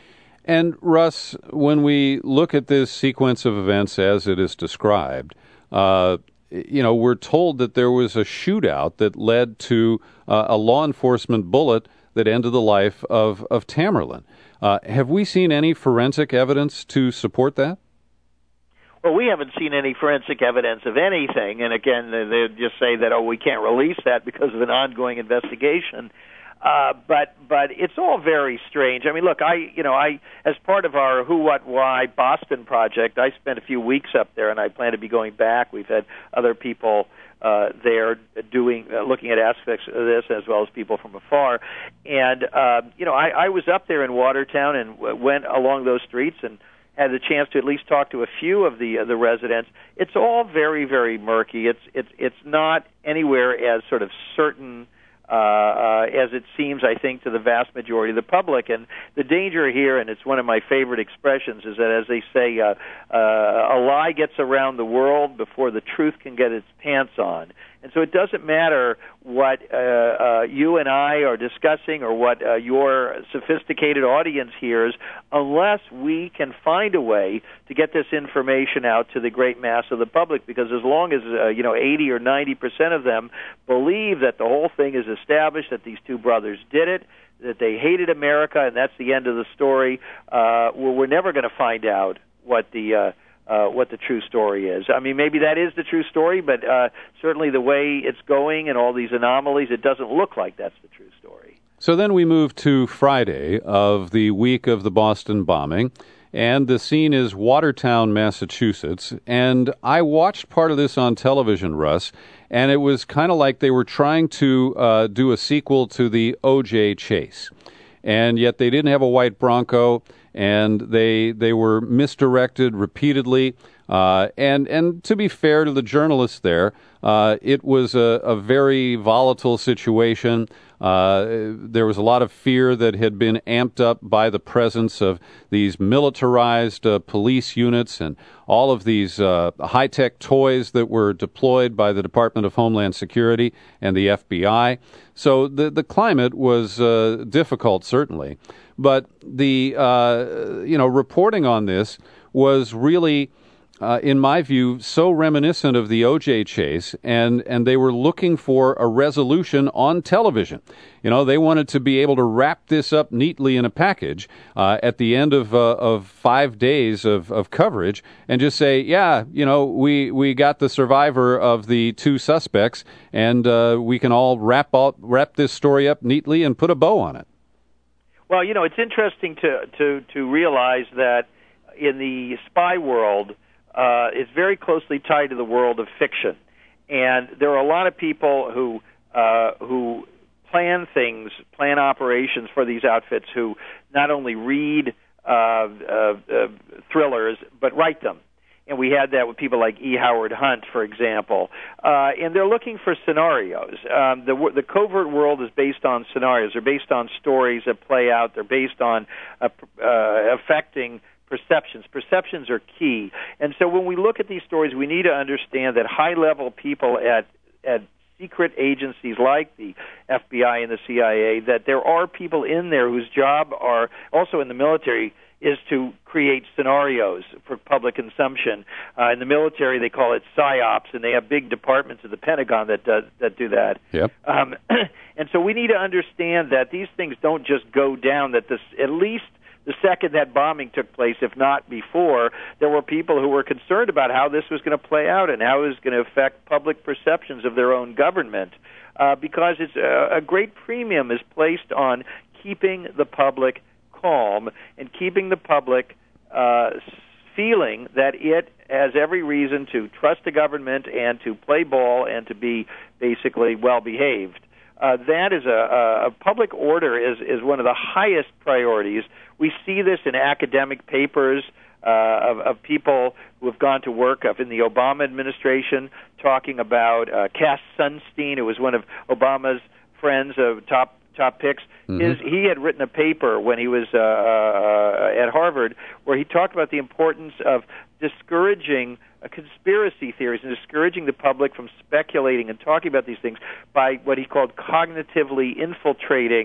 And Russ, when we look at this sequence of events as it is described, Uh, you know, we're told that there was a shootout that led to uh, a law enforcement bullet that ended the life of, of Tamerlan. Uh, have we seen any forensic evidence to support that? Well, we haven't seen any forensic evidence of anything. And again, they just say that, oh, we can't release that because of an ongoing investigation. Uh, but but it's all very strange. I mean, look, I you know I as part of our Who, What, Why Boston project, I spent a few weeks up there, and I plan to be going back. We've had other people uh, there doing, uh, looking at aspects of this as well as people from afar. And, uh, you know, I, I was up there in Watertown and w- went along those streets and had the chance to at least talk to a few of the uh, the residents. It's all very, very murky. It's it's it's not anywhere as sort of certain uh, uh, as it seems, I think, to the vast majority of the public. And the danger here, and it's one of my favorite expressions, is that, as they say, uh, uh, a lie gets around the world before the truth can get its pants on. And so it doesn't matter what uh, uh, you and I are discussing or what uh, your sophisticated audience hears, unless we can find a way to get this information out to the great mass of the public. Because as long as uh, you know eighty or ninety percent of them believe that the whole thing is established, that these two brothers did it, that they hated America, and that's the end of the story, uh, well, we're never going to find out what the uh, Uh, what the true story is. I mean, maybe that is the true story, but uh, certainly the way it's going and all these anomalies, it doesn't look like that's the true story. So then we move to Friday of the week of the Boston bombing, and the scene is Watertown, Massachusetts. And I watched part of this on television, Russ, and it was kind of like they were trying to uh, do a sequel to the O J chase. And yet they didn't have a white Bronco, and they they were misdirected repeatedly. Uh, and and to be fair to the journalists there, uh, it was a, a very volatile situation. Uh, there was a lot of fear that had been amped up by the presence of these militarized uh, police units and all of these uh, high-tech toys that were deployed by the Department of Homeland Security and the F B I. So the the climate was uh, difficult, certainly. But the uh, you know reporting on this was really, Uh, in my view, so reminiscent of the O J chase, and, and they were looking for a resolution on television. You know, they wanted to be able to wrap this up neatly in a package uh, at the end of uh, of five days of, of coverage and just say, yeah, you know, we, we got the survivor of the two suspects, and uh, we can all wrap all, wrap this story up neatly and put a bow on it. Well, you know, it's interesting to, to, to realize that in the spy world, Uh, it's very closely tied to the world of fiction, and there are a lot of people who uh, who plan things, plan operations for these outfits, who not only read uh, uh, uh, thrillers but write them. And we had that with people like E. Howard Hunt, for example. Uh, and they're looking for scenarios. Um, the, the covert world is based on scenarios. They're based on stories that play out. They're based on uh, uh, affecting perceptions. Perceptions are key. And so when we look at these stories, we need to understand that high-level people at at secret agencies like the F B I and the C I A, that there are people in there whose job are, also in the military, is to create scenarios for public consumption. Uh, in the military, they call it PSYOPs, and they have big departments of the Pentagon that does, that do that. Yep. Um, and so we need to understand that these things don't just go down, that this, at least the second that bombing took place, if not before, there were people who were concerned about how this was going to play out and how it was going to affect public perceptions of their own government, uh, because it's a, a great premium is placed on keeping the public calm and keeping the public uh, feeling that it has every reason to trust the government and to play ball and to be basically well-behaved. Uh, that is a, a public order is, is one of the highest priorities. We see this in academic papers uh, of, of people who have gone to work up in the Obama administration, talking about uh, Cass Sunstein, who was one of Obama's friends, of uh, top top picks. Mm-hmm. His, he had written a paper when he was uh, uh, at Harvard where he talked about the importance of discouraging uh, conspiracy theories and discouraging the public from speculating and talking about these things by what he called cognitively infiltrating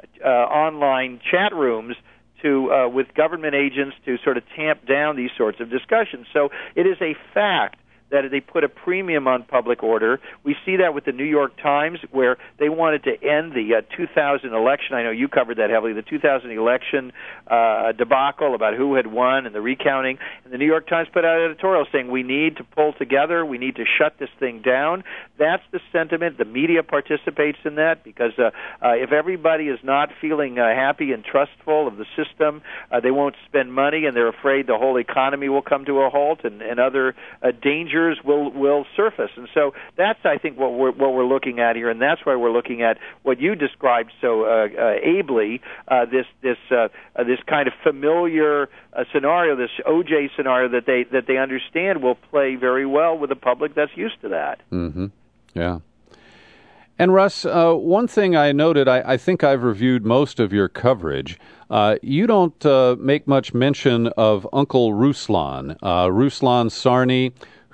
uh, online chat rooms to uh, with government agents to sort of tamp down these sorts of discussions. So it is a fact that they put a premium on public order. We see that with the New York Times, where they wanted to end the uh, two thousand election. I know you covered that heavily, the two thousand election uh, debacle about who had won and the recounting. And the New York Times put out an editorial saying we need to pull together, we need to shut this thing down. That's the sentiment. The media participates in that because uh, uh, if everybody is not feeling uh, happy and trustful of the system, uh, they won't spend money, and they're afraid the whole economy will come to a halt, and, and other uh, dangers losers will will surface. And so that's, I think, what we're what we're looking at here, and that's why we're looking at what you described so uh, uh, ably, uh, this this uh, uh, this kind of familiar uh, scenario, this O J scenario that they that they understand will play very well with a public that's used to that. Mm-hmm. Yeah. And Russ, uh, one thing I noted, I, I think I've reviewed most of your coverage. Uh, you don't uh, make much mention of Uncle Ruslan, uh, Ruslan Sarny,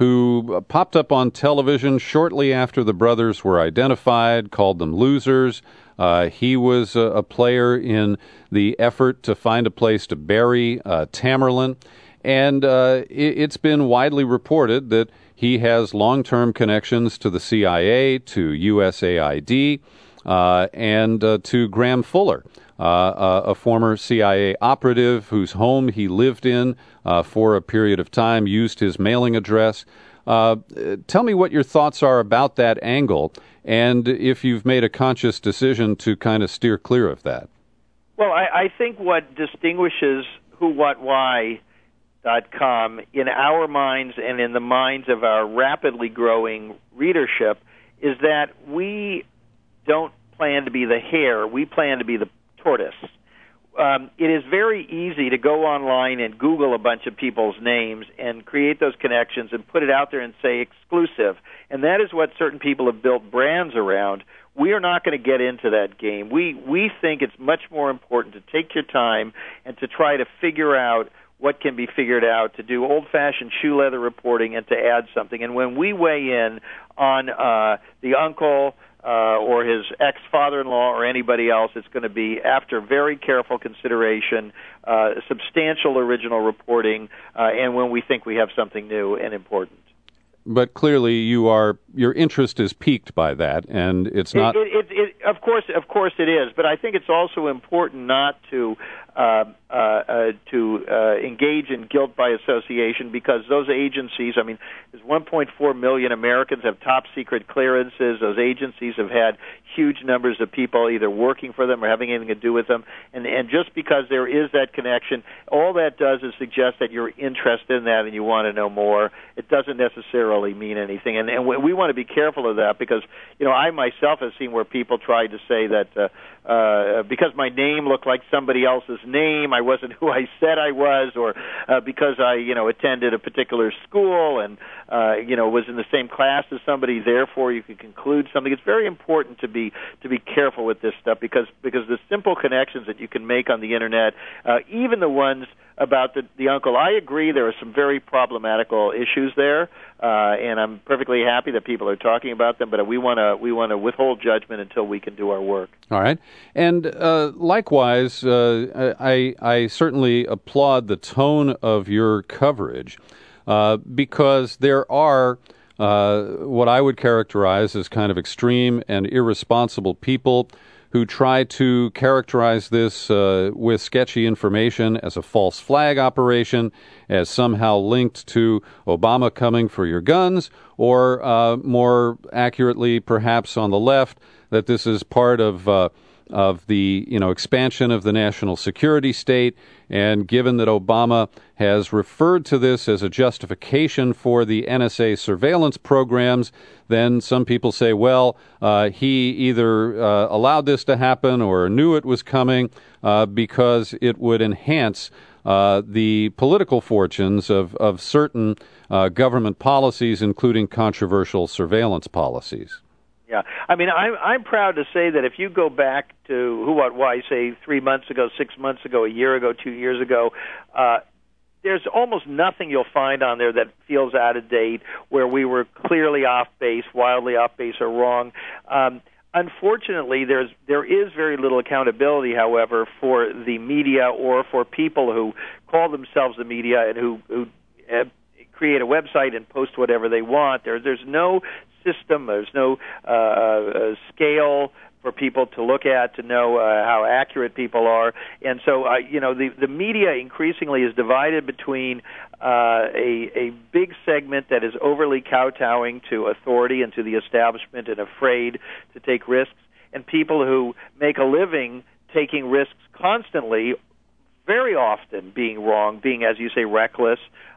who popped up on television shortly after the brothers were identified, called them losers. Uh, he was a, a player in the effort to find a place to bury uh, Tamerlan. And uh, it, it's been widely reported that he has long-term connections to the C I A, to U S A I D, uh, and uh, to Graham Fuller, uh, uh, a former C I A operative whose home he lived in uh, for a period of time, used his mailing address. Uh, tell me what your thoughts are about that angle, and if you've made a conscious decision to kind of steer clear of that. Well, I, I think what distinguishes Who, What, Why dot com in our minds and in the minds of our rapidly growing readership is that we don't plan to be the hare, we plan to be the tortoise. Um, it is very easy to go online and Google a bunch of people's names and create those connections and put it out there and say exclusive, and that is what certain people have built brands around. We are not going to get into that game. We we think it's much more important to take your time and to try to figure out what can be figured out, to do old-fashioned shoe leather reporting and to add something. And when we weigh in on uh, the uncle uh, or his ex-father-in-law or anybody else, it's going to be after very careful consideration, uh, substantial original reporting, uh, and when we think we have something new and important. But clearly, you are your interest is piqued by that, and it's not. It, it, it, it, of course, of course, it is. But I think it's also important not to uh, uh, uh, to uh, engage in guilt by association, because those agencies. I mean, there's one point four million Americans have top secret clearances. Those agencies have had huge numbers of people either working for them or having anything to do with them. And and just because there is that connection, all that does is suggest that you're interested in that and you want to know more. It doesn't necessarily mean anything. And and we want to be careful of that, because, you know, I myself have seen where people tried to say that uh, uh, because my name looked like somebody else's name, I wasn't who I said I was, or uh, because I, you know, attended a particular school and, uh, you know, was in the same class as somebody, therefore you could conclude something. It's very important to be to be careful with this stuff, because because the simple connections that you can make on the internet, uh, even the ones about the, the uncle, I agree there are some very problematical issues there, uh, and I'm perfectly happy that people are talking about them, but we want to we want to withhold judgment until we can do our work. All right. And uh, likewise, uh, I, I certainly applaud the tone of your coverage, uh, because there are uh, what I would characterize as kind of extreme and irresponsible people who try to characterize this uh, with sketchy information as a false flag operation, as somehow linked to Obama coming for your guns, or uh, more accurately, perhaps on the left, that this is part of uh, of the you know expansion of the national security state. And given that Obama has referred to this as a justification for the N S A surveillance programs, then some people say, well, uh, he either uh, allowed this to happen or knew it was coming uh, because it would enhance uh, the political fortunes of, of certain uh, government policies, including controversial surveillance policies. Yeah, I mean, I'm I'm proud to say that if you go back to Who, What, Why, say three months ago, six months ago, a year ago, two years ago, uh, there's almost nothing you'll find on there that feels out of date, where we were clearly off base, wildly off base, or wrong. Um, unfortunately, there's there is very little accountability, however, for the media or for people who call themselves the media and who who uh, create a website and post whatever they want. There, there's no system, there's no uh, uh, scale for people to look at to know uh, how accurate people are. And so, uh, you know, the, the media increasingly is divided between uh, a, a big segment that is overly kowtowing to authority and to the establishment and afraid to take risks, and people who make a living taking risks constantly, very often being wrong, being, as you say, reckless,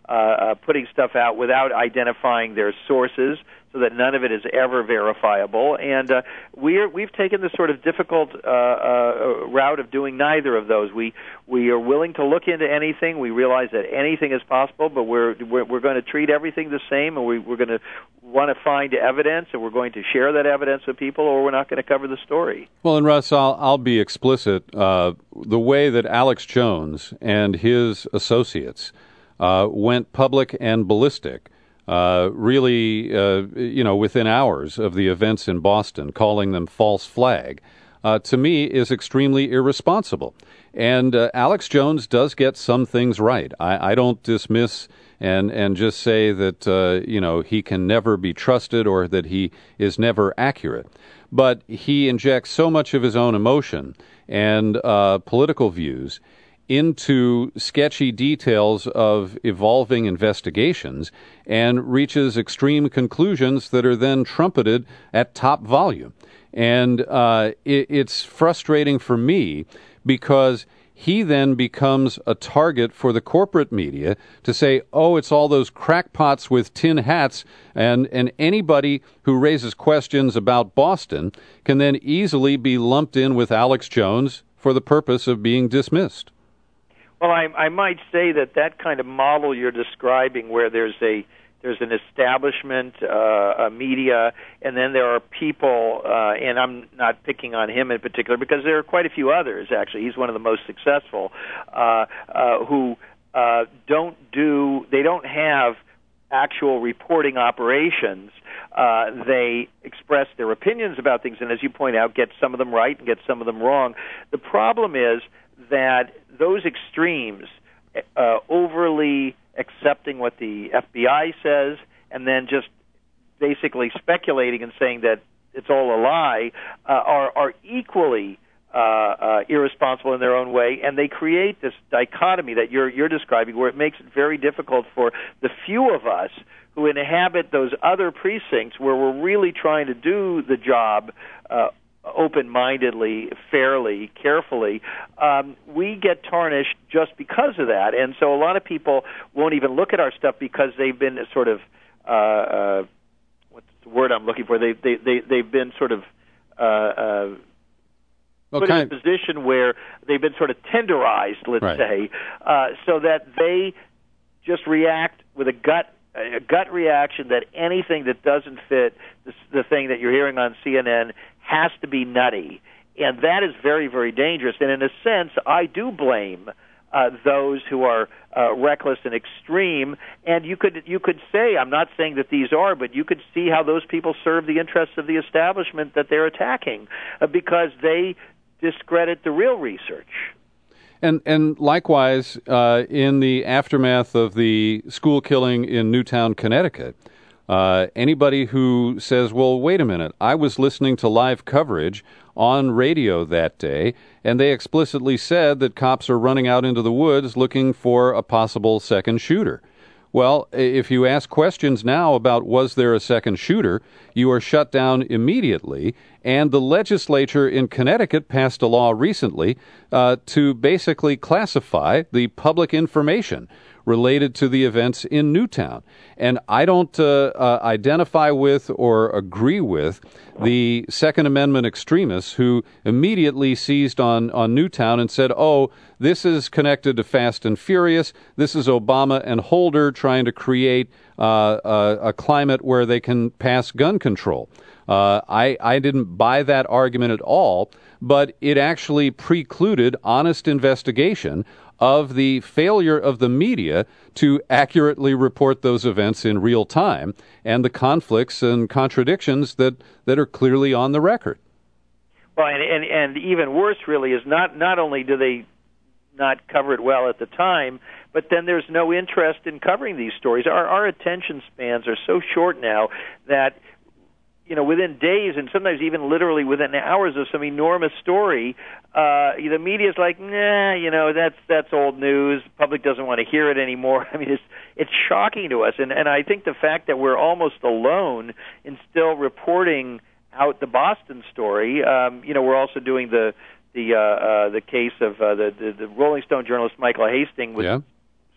uh, uh, putting stuff out without identifying their sources, so that none of it is ever verifiable. And uh, we're, we've taken the sort of difficult uh, uh, route of doing neither of those. We we are willing to look into anything. We realize that anything is possible, but we're we're, we're going to treat everything the same, and we, we're going to want to find evidence, and we're going to share that evidence with people, or we're not going to cover the story. Well, and Russ, I'll, I'll be explicit. Uh, the way that Alex Jones and his associates uh, went public and ballistic, Uh, really, uh, you know, within hours of the events in Boston, calling them false flag, uh, to me is extremely irresponsible. And uh, Alex Jones does get some things right. I, I don't dismiss and, and just say that, uh, you know, he can never be trusted or that he is never accurate. But he injects so much of his own emotion and uh, political views into sketchy details of evolving investigations and reaches extreme conclusions that are then trumpeted at top volume. And uh, it, it's frustrating for me because he then becomes a target for the corporate media to say, oh, it's all those crackpots with tin hats, and, and anybody who raises questions about Boston can then easily be lumped in with Alex Jones for the purpose of being dismissed. Well, I, I might say that that kind of model you're describing, where there's a there's an establishment, uh, a media, and then there are people, uh, and I'm not picking on him in particular because there are quite a few others, actually. He's one of the most successful, uh, uh, who uh, don't do, they don't have actual reporting operations. Uh, they express their opinions about things, and as you point out, get some of them right and get some of them wrong. The problem is that those extremes, uh, overly accepting what the F B I says and then just basically speculating and saying that it's all a lie, uh, are, are equally uh, uh, irresponsible in their own way, and they create this dichotomy that you're, you're describing, where it makes it very difficult for the few of us who inhabit those other precincts where we're really trying to do the job uh, open-mindedly, fairly, carefully. Um, we get tarnished just because of that, and so a lot of people won't even look at our stuff because they've been sort of uh, uh, what's the word I'm looking for? They they they they've been sort of uh, uh, put okay. in a position where they've been sort of tenderized, let's right. say, uh, so that they just react with a gut. a gut reaction that anything that doesn't fit the, the thing that you're hearing on C N N has to be nutty. And that is very, very dangerous. And in a sense, I do blame uh, those who are uh, reckless and extreme. And you could you could say, I'm not saying that these are, but you could see how those people serve the interests of the establishment that they're attacking uh, because they discredit the real research. And and likewise, uh, in the aftermath of the school killing in Newtown, Connecticut, uh, anybody who says, well, wait a minute, I was listening to live coverage on radio that day, and they explicitly said that cops are running out into the woods looking for a possible second shooter. Well, if you ask questions now about was there a second shooter, you are shut down immediately. And the legislature in Connecticut passed a law recently uh, to basically classify the public information related to the events in Newtown. And I don't uh, uh, identify with or agree with the Second Amendment extremists who immediately seized on, on Newtown and said, oh, this is connected to Fast and Furious. This is Obama and Holder trying to create uh, a, a climate where they can pass gun control. Uh, I, I didn't buy that argument at all, but it actually precluded honest investigation of the failure of the media to accurately report those events in real time and the conflicts and contradictions that, that are clearly on the record. Well, and, and, and even worse, really, is not, not only do they not cover it well at the time, but then there's no interest in covering these stories. Our, our attention spans are so short now that, you know, within days and sometimes even literally within hours of some enormous story, uh, the media's like, nah, you know, that's that's old news. The public doesn't want to hear it anymore. I mean, it's it's shocking to us, and and I think the fact that we're almost alone in still reporting out the Boston story. Um, you know, we're also doing the the uh, uh, the case of uh, the, the the Rolling Stone journalist Michael Hastings. Was, yeah.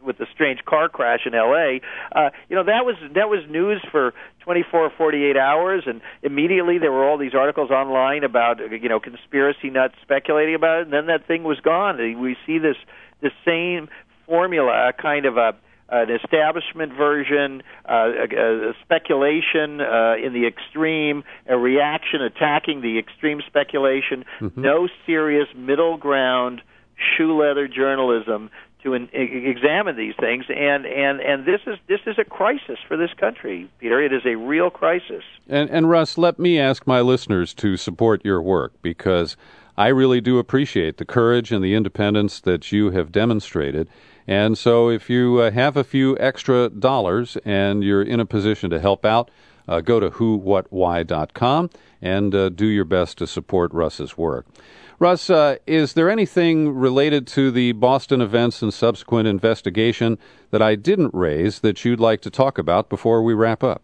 with the strange car crash in L A. Uh, you know, that was that was news for twenty-four, forty-eight hours, and immediately there were all these articles online about, you know, conspiracy nuts speculating about it, and then that thing was gone. We see this this same formula, kind of a an establishment version, uh, a, a speculation uh, in the extreme, a reaction attacking the extreme speculation, mm-hmm. no serious middle ground shoe leather journalism to in, examine these things, and, and, and this is this is a crisis for this country, Peter. It is a real crisis. And, and Russ, let me ask my listeners to support your work, because I really do appreciate the courage and the independence that you have demonstrated. And so if you uh, have a few extra dollars and you're in a position to help out, uh, go to who what why dot com and uh, do your best to support Russ's work. Russ, uh, is there anything related to the Boston events and subsequent investigation that I didn't raise that you'd like to talk about before we wrap up?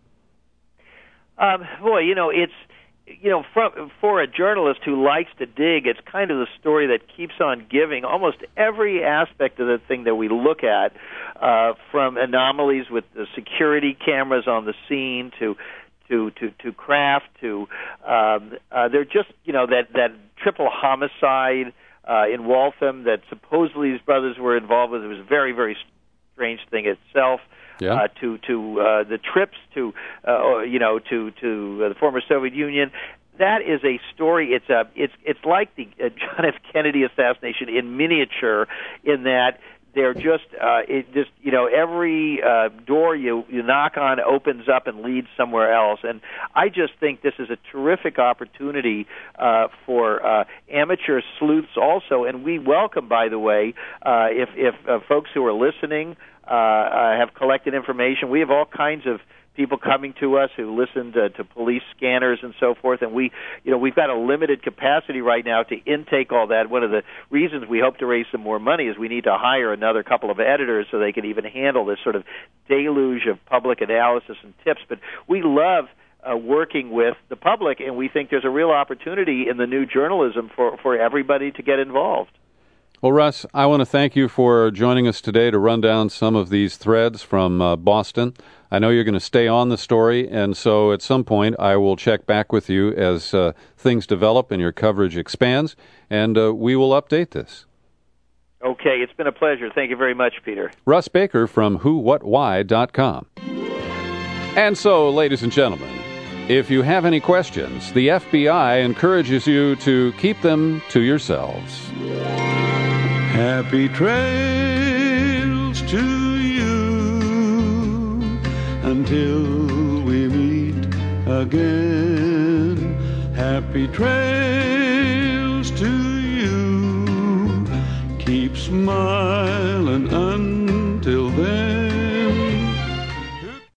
Um, boy, you know, it's You know, for, for a journalist who likes to dig, it's kind of the story that keeps on giving. Almost every aspect of the thing that we look at, uh, from anomalies with the security cameras on the scene to to to, to craft to um, uh, they're just, you know, that that triple homicide uh, in Waltham that supposedly his brothers were involved with. It was a very very strange thing itself. Yeah. Uh, to to uh, the trips to uh, you know to to uh, the former Soviet Union. That is a story. It's a it's it's like the uh, John F. Kennedy assassination in miniature, in that they're just uh, it just you know every uh, door you you knock on opens up and leads somewhere else. And I just think this is a terrific opportunity uh, for uh, amateur sleuths also. And we welcome, by the way, uh, if if uh, folks who are listening Uh, uh, have collected information. We have all kinds of people coming to us who listen to, to police scanners and so forth, and we, you know, we've got a limited capacity right now to intake all that. One of the reasons we hope to raise some more money is we need to hire another couple of editors so they can even handle this sort of deluge of public analysis and tips. But we love uh, working with the public, and we think there's a real opportunity in the new journalism for, for everybody to get involved. Well, Russ, I want to thank you for joining us today to run down some of these threads from uh, Boston. I know you're going to stay on the story, and so at some point I will check back with you as uh, things develop and your coverage expands, and uh, we will update this. Okay, it's been a pleasure. Thank you very much, Peter. Russ Baker from who what why dot com. And so, ladies and gentlemen, if you have any questions, the F B I encourages you to keep them to yourselves. Happy trails to you until we meet again. Happy trails to you. Keep smiling.